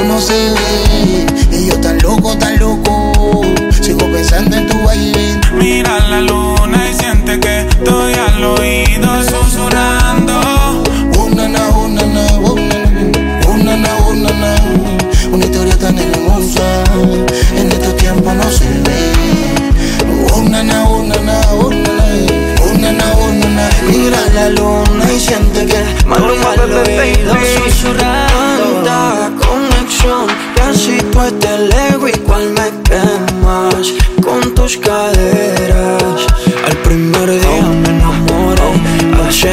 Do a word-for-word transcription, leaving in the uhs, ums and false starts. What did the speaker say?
no se ve. Y yo tan loco, tan loco, sigo pensando en tu baile. Mira la luna y siente que estoy al oído susurrando. Una na, una na, una na, una na, una na. Una historia tan hermosa, en estos tiempos no se ve. Una na, una na, una na, una na, una na. Mira la luna y siente que Maluma, bebé, baby, susurrando. tanta conexión, que así tú te lejos igual me quemas con tus caderas.